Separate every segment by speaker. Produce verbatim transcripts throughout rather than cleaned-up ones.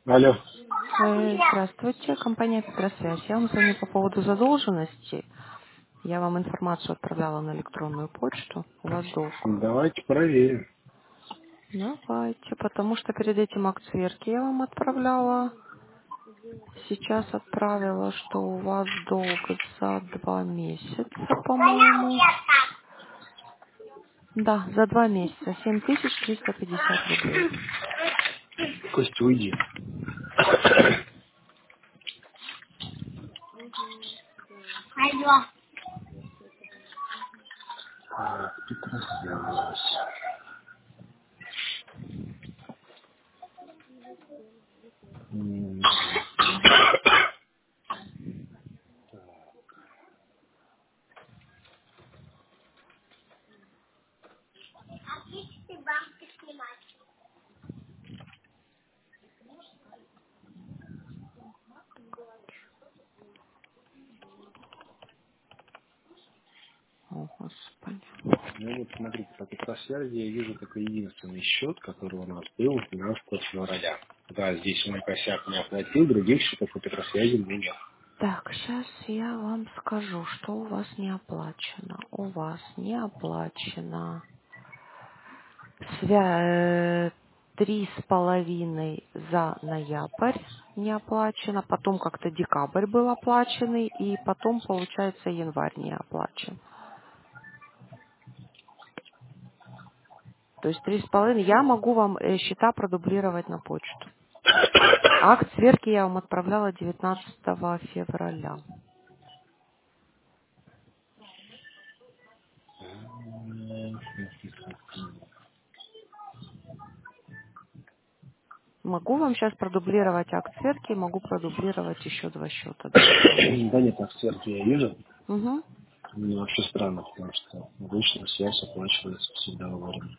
Speaker 1: Алло.
Speaker 2: Э, Здравствуйте, компания «Петросвязь». Я вам звоню по поводу задолженности. Я вам информацию отправляла на электронную почту. У вас долг.
Speaker 1: Давайте проверим.
Speaker 2: Давайте, потому что перед этим акт сверки я вам отправляла. Сейчас отправила, что у вас долг за два месяца, по-моему. Да, за два месяца. семь тысяч триста пятьдесят рублей.
Speaker 1: Костя, уйди. Алло. Так, Петросвязь. М,
Speaker 2: О, Господи.
Speaker 1: Ну вот смотрите, по Петросвязи я вижу только единственный счет, который у нас был двенадцатого февраля. Да, здесь мой косяк не оплатил, других счетов по Петросвязи у меня нет.
Speaker 2: Так, сейчас я вам скажу, что у вас не оплачено. У вас не оплачено свя- э, три с половиной за ноябрь не оплачено, потом как-то декабрь был оплаченный, и потом, получается, январь не оплачен. То есть три с половиной. Я могу вам э, счета продублировать на почту. Акт сверки я вам отправляла девятнадцатого февраля.
Speaker 1: М,
Speaker 2: Могу вам сейчас продублировать акт сверки, могу продублировать еще два счета добавить.
Speaker 1: Да нет, так сверху я вижу.
Speaker 2: Угу.
Speaker 1: Мне вообще странно, потому что обычно связь оплачивается всегда вовремя.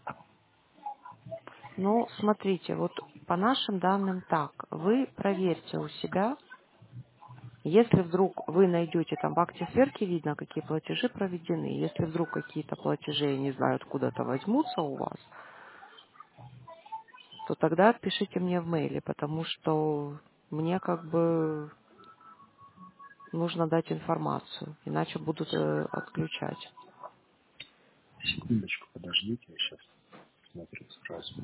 Speaker 2: Ну, смотрите, вот по нашим данным так. Вы проверьте у себя, если вдруг вы найдете, там в акте сверки видно, какие платежи проведены, если вдруг какие-то платежи, я не знаю, откуда-то возьмутся у вас, то тогда пишите мне в мейле, потому что мне как бы нужно дать информацию, иначе будут э, отключать.
Speaker 1: Секундочку, подождите, я сейчас смотрю сразу.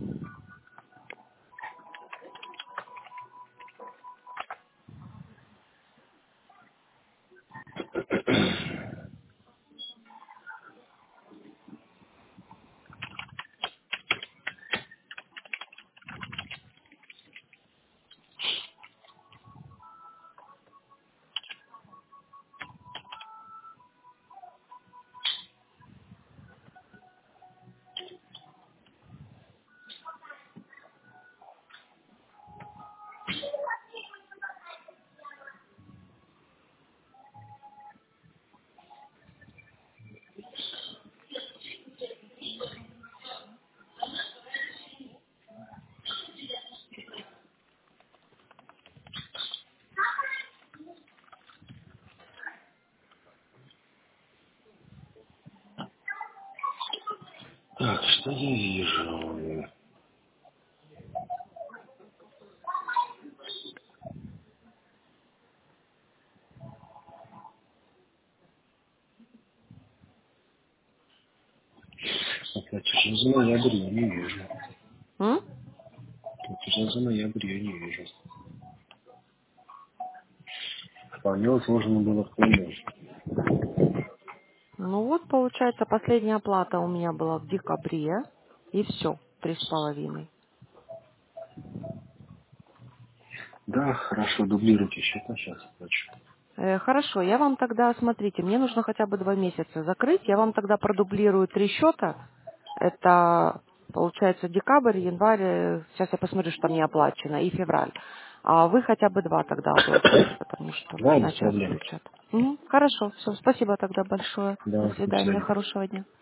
Speaker 1: Так, что я вижу? А платежи за ноябрь я не вижу.
Speaker 2: М?
Speaker 1: Платежи за ноябрь я не вижу. Вполне возможно было в полном.
Speaker 2: Ну вот, получается, последняя оплата у меня была в декабре, и все, три с половиной.
Speaker 1: Да, хорошо, дублируйте счета, сейчас оплачу.
Speaker 2: Э, хорошо, я вам тогда, смотрите, мне нужно хотя бы два месяца закрыть, я вам тогда продублирую три счета. Это, получается, декабрь, январь, э, сейчас я посмотрю, что там не оплачено, и февраль. А вы хотя бы два тогда оплатите, потому что
Speaker 1: Да, без
Speaker 2: иначе
Speaker 1: проблем.
Speaker 2: отключат. Мгм, хорошо, все, спасибо тогда большое. До
Speaker 1: Да, до
Speaker 2: свидания,
Speaker 1: свидания.
Speaker 2: хорошего дня.